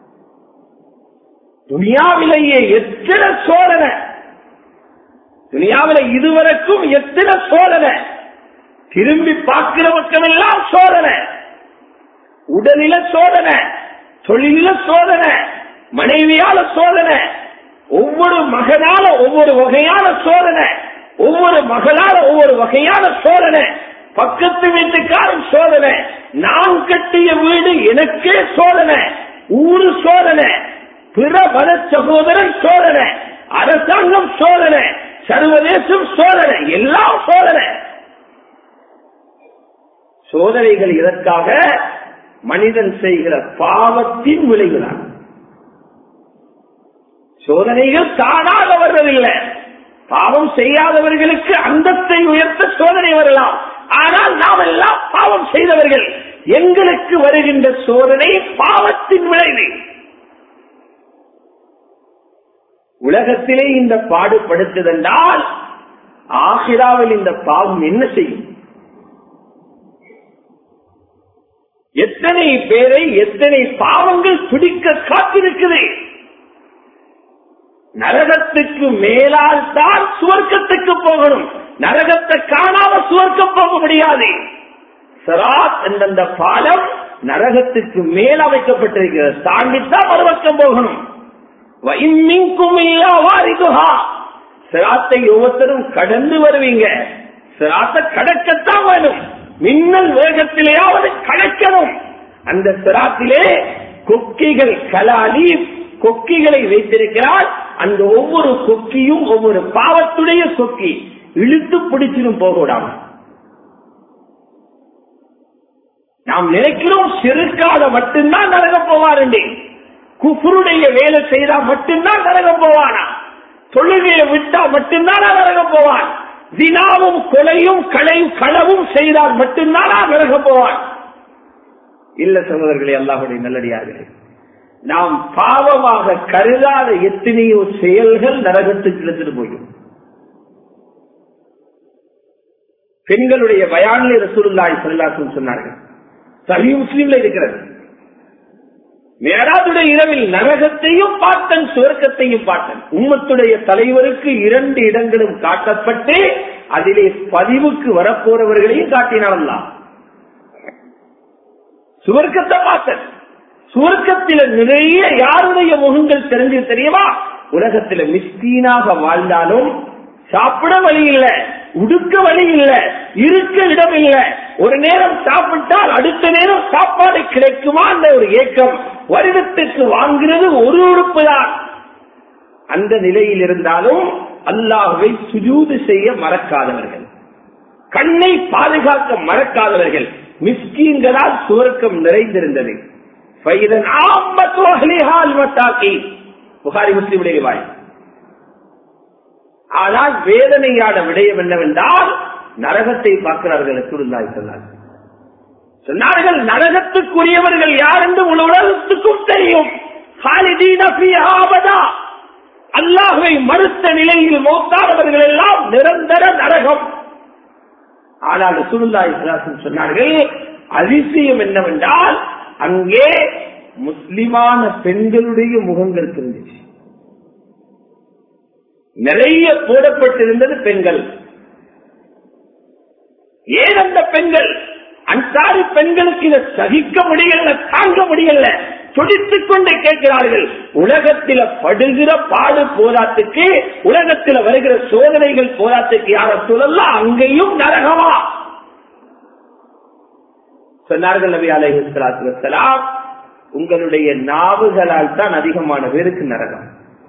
துனியாவிலேயே எத்தனை சோதனை, துனியாவில இதுவரைக்கும் எத்தனை சோதனை, திரும்பி பார்க்கிற பக்கமெல்லாம் சோதனை, உடலில சோதனை, தொழில சோதனை, மனைவியால சோதனை, ஒவ்வொரு மகனால ஒவ்வொரு வகையான சோதனை, ஒவ்வொரு மகளால ஒவ்வொரு வகையான சோதனை, பக்கத்து வீட்டுக்காரன் சோதனை, நான் கட்டிய வீடு எனக்கே சோதனை, ஊரு சோதனை, பிற மத சகோதரன் சோதனை, அரசாங்கம் சோதனை, சர்வதேசம் சோதனை, எல்லாம் சோதனை. சோதனைகள் இதற்காக மனிதன் செய்கிற பாவத்தின் விளைவுதான். சோதனைகள் தானாக வருவதில்லை. பாவம் செய்யாதவர்களுக்கு அந்தத்தை உயர்த்த சோதனை வரலாம். ஆனால் நாம் எல்லாம் பாவம் செய்தவர்கள், எங்களுக்கு வருகின்ற சோதனை பாவத்தின் விளைவு. உலகத்திலே இந்த பாடுபடுத்ததென்றால் ஆகிராவில் இந்த பாவம் என்ன செய்யும்? எத்தனை பேரை எத்தனை பாவங்கள் பிடிக்க காத்திருக்குது. நரகத்துக்கு மேலால் தான் சுவர்க்கத்துக்கு போகணும். நரகத்தை காணாம சுவர்க்கம் போக முடியாது. சிராத் என்ற பாலம் நரகத்துக்கு மேல் அமைக்கப்பட்டிருக்கிறது. தாண்டித்தான் மறுபக்கம் போகணும். சிராத்தை ஒவ்வொருத்தரும் கடந்து வருவீங்க. சிராத்தை கடக்கத்தான் வேணும். மின்னல் வேகத்திலேயாவது கடக்கணும். அந்த சிராத்திலே கொக்கிகள், கலாலி கொக்கிகளை வைத்திருக்கிறார். அந்த ஒவ்வொரு கொக்கியும் ஒவ்வொரு பாவத்துடைய கொக்கி, இழுத்து பிடிச்சிடும் போக விடாம. நாம் நினைக்கிறோம் சிறுக்காத மட்டும்தான் நரகம் போவார் என்று. குஃபருடைய வேலை செய்தா மட்டும்தான் நரகம் போவானா? தொழுகையை விட்டா மட்டும்தான் நரகம் போவான்? தினாவும் கொலையும் களையும் களவும் செய்தால் மட்டும்தான் நரகம் போவான்? இல்ல சகோதரர்களே, அல்லாஹ்வுடைய நல்லடியார்களே, நாம் பாவமாக கருதாத எத்தனையோ செயல்கள் நரகத்துக்கு இழுத்துட்டு போயும். பெண்களுடைய பயானிலே ரசூலுல்லாஹி ஸல்லல்லாஹு அலைஹி வஸல்லம் சொன்னார்கள். சஹீஹ் முஸ்லிம்ல இருக்கிறது. மேராஜுடைய இரவில் நரகத்தையும் பார்த்தன், சுவர்க்கத்தையும் பார்த்தன். உம்மத்துடைய தலைவருக்கு இரண்டு இடங்களும் காட்டப்பட்டு அதிலே பதிவுக்கு வரப்போறவர்களையும் காட்டினான். சுவர்க்கத்தை பார்த்தன். சுவர்க்கத்தில நிறைய யாருடைய முகங்கள் தெரிஞ்சு தெரியுமா? உலகத்தில மிஸ்கீனாக வாழ்ந்தாலும் சாப்பிட வழி இல்ல, உடுக்க வழி இல்ல, இருக்க இடம் இல்ல, ஒரு நேரம் சாப்பிட்டால் அடுத்த நேரம் சாப்பாடு கிடைக்குமா என்ற ஒரு ஏக்கம், வருடத்திற்கு வாங்குறது ஒரு உறுப்பு தான். அந்த நிலையில் இருந்தாலும் அல்லாஹ்வை சுஜூது செய்ய மறக்காதவர்கள், கண்ணை பாதுகாக்க மறக்காதவர்கள், மிஸ்கீன்களால் சுவர்க்கம் நிறைந்திருந்தது. புகாரி முஸ்லிமுடைய ரிவாயத். ஆனால் வேதனையான விடயம் என்னவென்றால் நரகத்தை பார்க்கிறார்கள். சொன்னார்கள் நரகத்துக்குரியவர்கள் யார் என்று உலகத்துக்கும் தெரியும். அல்லாஹ்வை மறுத்த நிலையில் மௌத்தானவர்கள் எல்லாம் நிரந்தர நரகம். ஆனால் ரசூலுல்லாஹி ஸல்லல்லாஹு அலைஹி வஸல்லம் சொன்னார்கள் அதிசயம் என்னவென்றால் அங்கே முஸ்லிமான பெண்களுடைய முகங்கள் இருந்துச்சு. நிறைய போடப்பட்டிருந்தது பெண்கள். ஏன் அந்த பெண்கள்? அன்சாரி பெண்களுக்கு இதை சகிக்க முடியல, தாங்க முடியல, துடித்துக் கொண்டே கேட்கிறார்கள். உலகத்தில படுகிற பாடு போராத்துக்கு, உலகத்தில் வருகிற சோதனைகள் போராத்துக்கு யார சொல்லலாம், அங்கேயும் நரகமா? சொன்னார்கள் நபி அலைஹிஸ்ஸலாத்து வஸ்ஸலாம், உங்களுடைய நாவுகளால் தான் அதிகமான பேருக்கு நரகம்.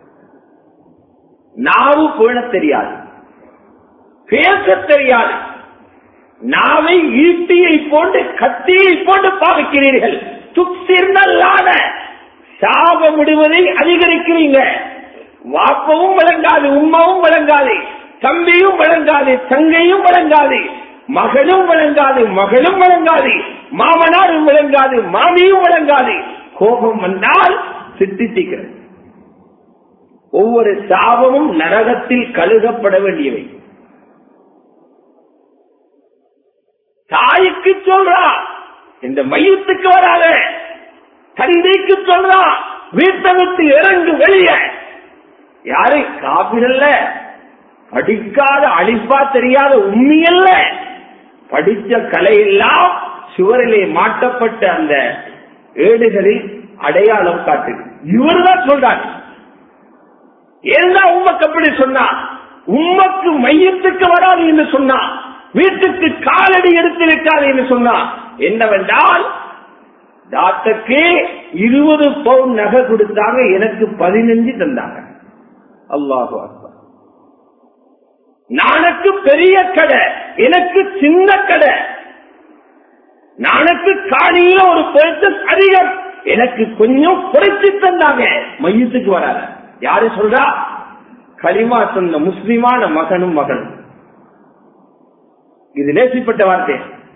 நாவு பேண தெரியாது, பேச தெரியாது. நாவை ஈட்டியை போட்டு கத்தியை போட்டு பாவிக்கிறீர்கள். துப்சிர்னல்லான சாபமிடுவதை அதிகரிக்கிறீங்க. வாப்பவும் வழங்காது, உம்மாவும் வழங்காது, தம்பியும் வழங்காது, தங்கையும் வழங்காது, மகளும் வழங்காது, மகளும் வழங்காது, மாமனாரும் வழங்காது, மாமியும் வழங்காது. கோபம் வந்தால் சித்திக்கிறது. ஒவ்வொரு சாபமும் நரகத்தில் கழுகப்பட வேண்டியவை. தாய்க்கு சொல்றா இந்த மையத்துக்கு வராத, தந்தைக்கு சொல்றா வீட்டை விட்டு இறங்கு வெளியே. யாரை காபிரல்ல, படிக்காத அழிப்பா தெரியாத உண்மையல்ல, படித்த கலையெல்லாம் சுவரிலே மாட்டப்பட்ட அந்த ஏடுகளில் அடையாளம் காட்டு. இவர்தான் சொல்றாரு. ஏன்னா உம்மக்கு அப்படி சொன்னா, உம்மக்கு மையத்துக்கு வராது என்று சொன்னா, வீட்டுக்கு காலடி எடுத்து வைக்காது என்று சொன்னா என்னவென்றால், டாக்டருக்கு இருபது பவுன் நகை கொடுத்தாங்க, எனக்கு பதினஞ்சு தந்தாங்க. அல்லாஹு அக்பர். நானுக்கு பெரிய கடை, எனக்கு சின்ன கடை. நானுக்கு காணியில ஒரு பெருசு அதிகம், எனக்கு கொஞ்சம் குறைச்சி தந்தாங்க. மையத்துக்கு வராது. யாரு சொல்றா? கலிமா சொன்ன முஸ்லிமான மகனும் மகனும். இது லேசிப்பட்ட வார்த்தை.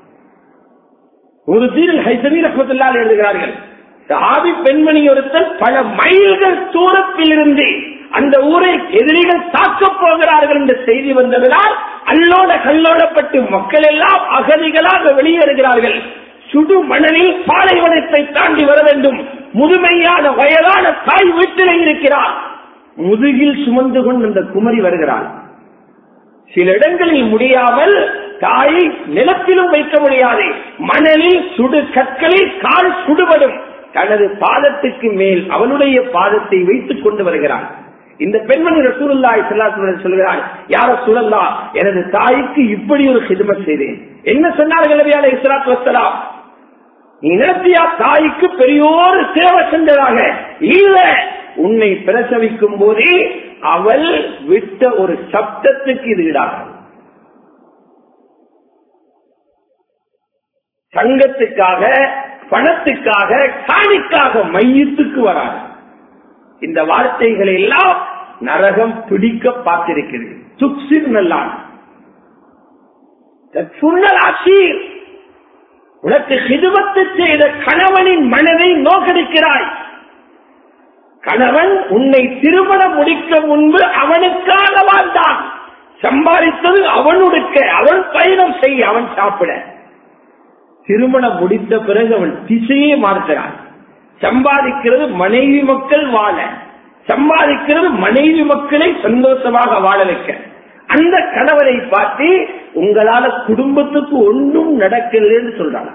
ஒரு தீரில் ஹைதமி ரஹ்மத்துல்லாஹி எழுதுகிறார்கள், சஹாபி பெண்மணி ஒருத்தர் பல மைல்கள் தூரத்தில் இருந்து அந்த ஊரை எதிரிகள் தாக்கப் போகிறார்கள் என்ற செய்தி வந்ததால் அல்லோட கல்லோடப்பட்டு மக்கள் எல்லாம் அகதிகளாக வெளியேறுகிறார்கள். சுடு மணலில் பாலைவனத்தை தாண்டி வர வேண்டும். முதுமையான வயதான தாய் வீட்டிலே இருக்கிறார். முதுகில் சுமந்து கொண்டு அந்த குமரி வருகிறார். சில இடங்களில் முடியாமல் தாயை நிலத்திலும் வைக்க முடியாது. மணலில் சுடு கற்களில் கால் சுடுபடும். தனது பாதத்துக்கு மேல் அவனுடைய பாதத்தை வைத்துக் கொண்டு வருகிறார். இந்த பெண்மணி ரசூலுல்லாஹி ஸல்லல்லாஹு அலைஹி வஸல்லம் சொல்கிறார், யா ரசூலல்லாஹ், எனது தாய்க்கு இப்படி ஒரு ஹிதமத் செய்தேன். என்ன சொன்னார்கள் நபி அலைஹிஸ்ஸலாத்து வஸ்ஸலாம்? நீ நினைத்தியா தாய்க்கு பெரியோரு சேவை சென்றதாக? இல்ல, உன்னை பிரசவிக்கும் போதே அவள் விட்ட ஒரு சப்தத்துக்கு இது ஈடாகும். சங்கத்துக்காக, பணத்துக்காக, காணிக்காக மையத்துக்கு வராது. இந்த வார்த்தைகளை எல்லாம் நரகம் பிடிக்க பார்த்திருக்கிறது. துக்சிர் நல்லான் ஆசீர். உனக்கு ஹிதுமத்து செய்த கணவனின் மனதை நோக்கடிக்கிறாய். கணவன் உன்னை திருமணம் முடிக்க முன்பு அவனுக்காக வாழ்ந்தான். சம்பாதித்தது அவனுடைய, அவன் பயணம் செய்ய, அவன் சாப்பிட. திருமணம் முடித்த பிறகு அவன் திசையே மாறுகிறான். சம்பாதிக்கிறது மனைவி மக்கள் வாழ, சம்பாதிக்கிறது மனைவி மக்களை சந்தோஷமாக வாழ வைக்க. அந்த கணவரை பார்த்து உங்களால குடும்பத்துக்கு ஒன்றும் நடக்கலன்னு சொல்றாங்க.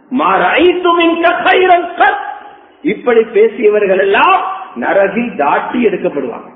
இப்படி பேசியவர்கள் எல்லாம் நரகில் தாட்டி எடுக்கப்படுவாங்க.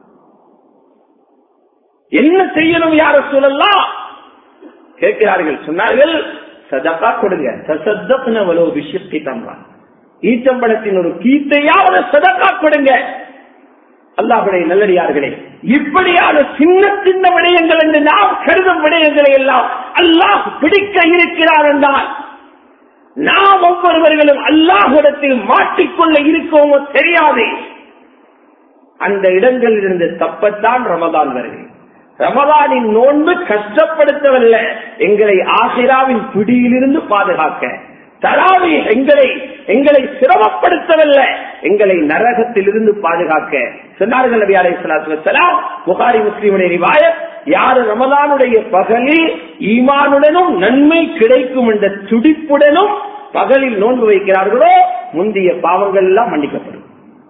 என்ன செய்யணும் யார சொல்லலாம் கேட்கிறார்கள். சொன்னார்கள் சதகா கொடுங்க. சசத்தப்னவளோ விஷயத்தை தந்தான், ஈச்சம்பழத்தின் ஒரு கீத்தையாவது சதகா கொடுங்க. அல்லாஹ்வுடைய நல்லடியார்களே, இப்படியான சின்ன சின்ன விடயங்கள் என்று நாம் கருதும் விடயங்களை எல்லாம் அல்லாஹ் பிடிக்க இருக்கிறார் என்றால் நாம் ஒவ்வொருவர்களும் அல்லாஹ்விடத்தில் மாட்டிக்கொள்ள இருக்கோமோ தெரியாது. அந்த இடங்களில் இருந்து தப்பத்தான் ரமதான் வருகிறது. ரமதானின் நோன்பு கஷ்டப்படுத்தவல்ல, எங்களை ஆகிராவின் பிடியிலிருந்து பாதுகாக்க. தராவி எங்களை எங்களை சிரமப்படுத்தவல்ல, எங்களை நரகத்திலிருந்து பாதுகாக்க. சொன்னார்கள் நபி அலைஹிஸ்ஸலாத்து வஸ்ஸலாம், புகாரி முஸ்லிமுடைய ரிவாயத், யாரு ரமதானுடைய பகலில் ஈமானுடனும் நன்மை கிடைக்கும் என்ற துடிப்புடனும் பகலில் நோன்பு வைக்கிறார்களோ முந்தைய பாவங்கள் எல்லாம் மன்னிக்கப்படும்.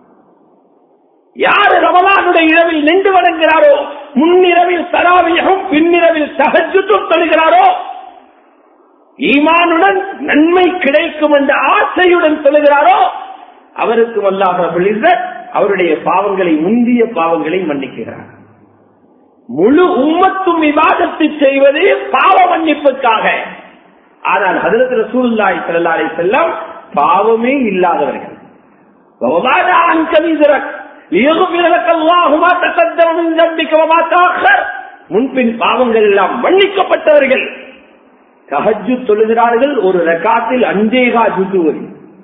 யாரு ரமலானுடைய இரவில் நின்று வணங்குகிறாரோ, முன்னிரவில் தராவியும் பின்னிரவில் தஹஜ்ஜுதும் தொழுகிறாரோ, ஈமானுடன் நன்மை கிடைக்கும் என்ற ஆசையுடன் தொழுகிறாரோ, அவருக்கு அல்லாஹ் ரப்பல் இஸ்ஸத் அவருடைய பாவங்களை, முந்திய பாவங்களை மன்னிக்கிறார். முழு உம்மத்தும் இபாதத்து செய்வது பாவ மன்னிப்புக்காக. ஆனால் ஹஜ்ரத் ரசூலுல்லாஹி ஸல்லல்லாஹு அலைஹி வஸல்லம் பாவமே இல்லாதவர்கள். முன்பின் பாவங்கள் எல்லாம் மன்னிக்கப்பட்டவர்கள். தஹஜ்ஜுத் தொழுகிறார்கள், ஒரு ரகாத்தில் அஞ்சேகா ஜுசுவரி.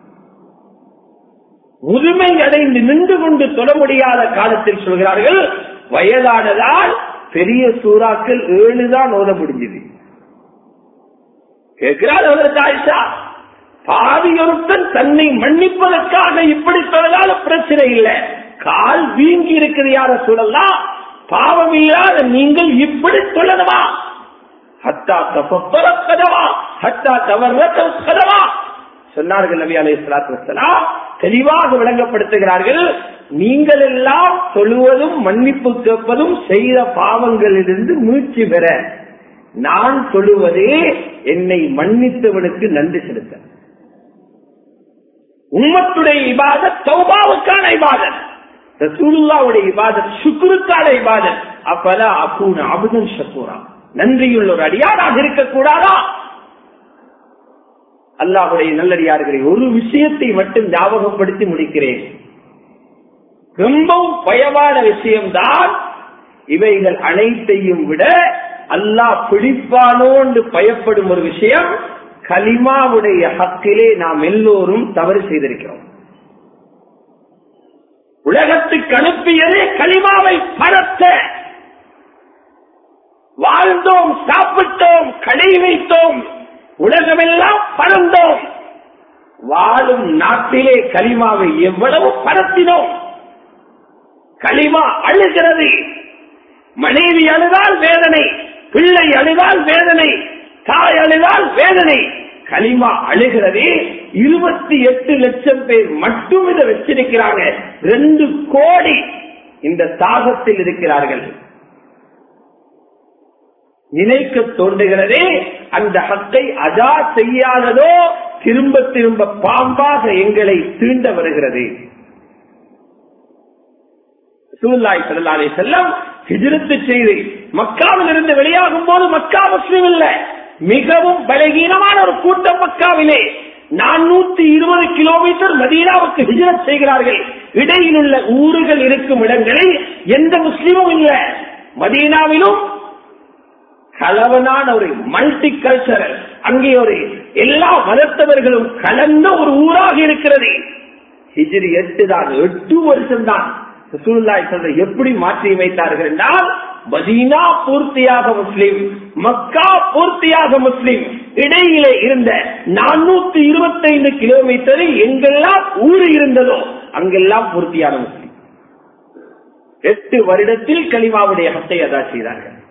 முதுமை அடைந்து நின்று கொண்டு தொழ முடியாத காலத்தில் சொல்கிறார்கள், வயதானதால் பெரிய சூறாக்கள் ஏழுதான் ஓத முடிஞ்சது. கேட்கிறார் ஆயிஷா, பாவியொருத்தன் தன்னை மன்னிப்பதற்காக இப்படி தொழலால பிரச்சனை இல்லை, கால் வீங்கி இருக்கிற யார சொல்லலாம், பாவம் இல்லாத நீங்கள் இப்படி தொழணுமா? ஹத்தா தஃபத்தர கதவா ஹத்தா தவர்ரத கதவா சொன்னார்கள் நபி அலைஹிஸ்ஸலாத்து வஸ்ஸலாம். தெளிவாக விளங்கப்படுத்துகிறார்கள், நீங்கள் எல்லாம் தொழுவதும் மன்னிப்பு கேட்பதும் செய்த பாவங்களிலிருந்து மீட்சி பெற, நான் தொழுவதே என்னை மன்னித்தவனுக்கு நன்றி செலுத்த. உம்மத்துடைய இபாதத் தௌபாவுக்கான இபாதத், ரசூலுல்லாஹ்வுடைய இபாதத் ஷுக்ருக்கான இபாதத். அப்பலா அகூன அப்தன் ஷக்கூரா, நன்றியுள்ள ஒரு அடியாராக இருக்கக்கூடாதா? அல்லாஹ்வுடைய நல்லடியார்களை ஒரு விஷயத்தை மட்டும் ஞாபகப்படுத்தி முடிக்கிறேன். ரொம்பவும் பயமான விஷயம்தான். இவைகள் அனைத்தையும் விட அல்லாஹ் பிடிப்பானோ என்று பயப்படும் ஒரு விஷயம், கலிமாவுடைய ஹக்கிலே நாம் எல்லோரும் தவறு செய்திருக்கிறோம். உலகத்துக்கு அனுப்பியதே கலிமாவை பரத்த. வாழ்ந்தோம், சாப்பிட்டோம், கடை வைத்தோம், உலகமெல்லாம் பறந்தோம். வாழும் நாட்டிலே கலிமாவை எவ்வளவு பரத்தினோம். கலிமா அழுகிறது. மனைவி அழுதால் வேதனை, பிள்ளை அழுதால் வேதனை, தாய் அழுதால் வேதனை. கலிமா அழுகிறது. இருபத்தி எட்டு லட்சம் பேர் மட்டும் இதை வச்சிருக்கிறாங்க. ரெண்டு கோடி இந்த தாகத்தில் இருக்கிறார்கள். நினைக்க தோன்றுகிறதே, அந்த ஹக்கை அதா செய்யாததோ திரும்ப திரும்ப பாம்பாக எங்களை தீண்ட வருகிறது. ரசூலுல்லாஹி ஸல்லல்லாஹு அலைஹி வஸல்லம் ஹிஜ்ரத் செய்து மக்காவில் இருந்து வெளியாகும் போது, மக்கா முஸ்லிம் இல்ல, மிகவும் பலகீனமான ஒரு கூட்டம் மக்காவிலே நானூத்தி இருபது கிலோமீட்டர் மதீனாவுக்கு ஹிஜ்ரத் செய்கிறார்கள். இடையில் உள்ள ஊர்கள் இருக்கும் இடங்களில் எந்த முஸ்லிமும் இல்ல. மதீனாவிலும் கலவனான ஒரு மல்டி கல்ச்சரல், அங்கே ஒரு எல்லா மதத்தவர்களும் கலந்த ஒரு ஊராக இருக்கிறது. ஹிஜ்ரி எட்டு தான், எட்டு வருஷம் தான். ரசூலுல்லாஹி ஸல்லல்லாஹு எப்படி மாற்றி வைத்தார்கள் என்றால், மதீனா பூர்த்தியாக முஸ்லிம், மக்கா பூர்த்தியாக முஸ்லிம், இடையிலே இருந்த நானூத்தி இருபத்தி ஐந்து கிலோமீட்டரில் எங்கெல்லாம் ஊர் இருந்ததோ அங்கெல்லாம் பூர்த்தியான முஸ்லிம். எட்டு வருடத்தில் கலிமாவுடைய ஹத்தை அதா செய்தார்கள்.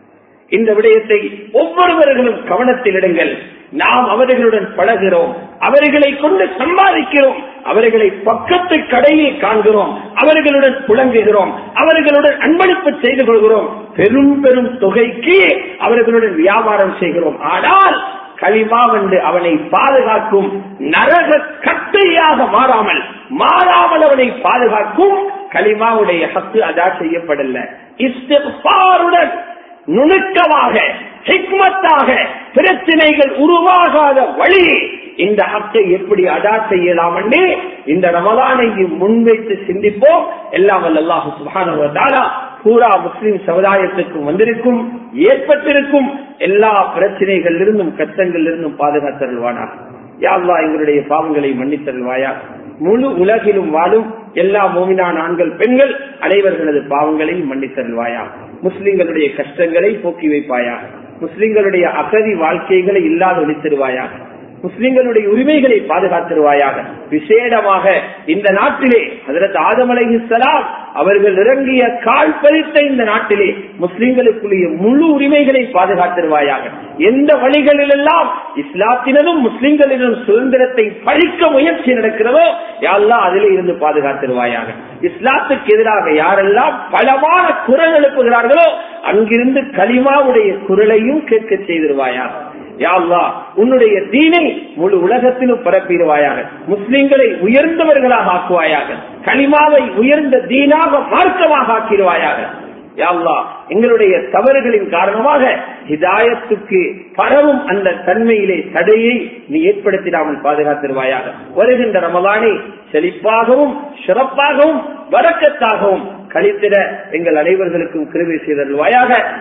இந்த விடயத்தை ஒவ்வொருவர்களும் கவனத்தில் இடுங்கள். நாம் அவர்களுடன் பழகிறோம், அவர்களை கொண்டு சம்பாதிக்கிறோம், அவர்களை பக்கத்து கடையில் காண்கிறோம், அவர்களுடன் புழங்குகிறோம், அவர்களுடன் அன்பளிப்பு செய்து கொள்கிறோம், பெரும் பெரும் தொகைக்கு அவர்களுடன் வியாபாரம் செய்கிறோம். ஆனால் கலிமா வந்து அவனை பாதுகாக்கும் நரக கட்டையாக மாறாமல் மாறாமல் அவனை பாதுகாக்கும் கலிமாவுடைய ஹக்கு அதா செய்யப்படல. இஸ்திக்ஃபாருடன் நுணுக்கமாக ஹிக்மத்தாக பிரச்சனைகள் உருவாகாத வழி இந்த ஹக்கை எப்படி அதா செய்யலாம் என்று இந்த ரமலானை முன்வைத்து சிந்திப்போம். எல்லாம் வல்ல அல்லாஹ் சுப்ஹானஹு வ தஆலா பூரா முஸ்லிம் சமுதாயத்துக்கும் வந்திருக்கும் ஏற்பட்டிருக்கும் எல்லா பிரச்சனைகள் இருந்தும் கஷ்டங்கள் இருந்தும் பாதுகாத்தருள்வானா. யா அல்லாஹ் எங்களுடைய பாவங்களை மன்னித்தருள்வாயா. முழு உலகிலும் வாழும் எல்லா மோமினான ஆண்கள் பெண்கள் அனைவர்களது பாவங்களை மன்னித்தருள்வாயா. முஸ்லிம்களுடைய கஷ்டங்களை போக்கி வைப்பாயா. முஸ்லிம்களுடைய அகதி வாழ்க்கைகளை இல்லாத ஒழித்திருவாயா. முஸ்லிம்களுடைய உரிமைகளை பாதுகாத்திருவாயாக. விசேடமாக இந்த நாட்டிலே ஹஜ்ரத் ஆதம் அலைஹிஸ்ஸலாம் அவர்கள் இறங்கிய கால் பதித்த இந்த நாட்டிலே முஸ்லிம்களுக்குரிய முழு உரிமைகளை பாதுகாத்திருவாயாக. எந்த வழிகளிலெல்லாம் இஸ்லாத்தினரும் முஸ்லிம்களிலும் சுதந்திரத்தை பழிக்க முயற்சி நடக்கிறதோ யா அல்லாஹ் அதிலே இருந்து பாதுகாத்திருவாயாக. இஸ்லாத்துக்கு எதிராக யாரெல்லாம் பலமான குரல் எழுப்புகிறார்களோ அங்கிருந்து கலிமாவுடைய குரலையும் கேட்க செய்திருவாயாக. யா அல்லாஹ் உன்னுடைய தீனை முழு உலகத்திலும் பரப்பிடுவாயாக. முஸ்லிம்களை உயர்ந்தவர்களாக ஆக்குவாயாக. கலிமாவை உயர்ந்த தீனாக மார்க்கமாக ஆக்கிடுவாயாக. யா அல்லாஹ் எங்களுடைய தவறுகளின் காரணமாக ஹிதாயத்துக்கு பரவும் அந்த தன்மையிலே தடையை நீ ஏற்படுத்திடாமல் பாதுகாத்திருவாயாக. வருகின்ற ரமலானை செழிப்பாகவும் சிறப்பாகவும் வரக்கத்தாகவும் கழித்திட எங்கள் அனைவர்களுக்கும் கிருபை செய்தருள்வாயாக.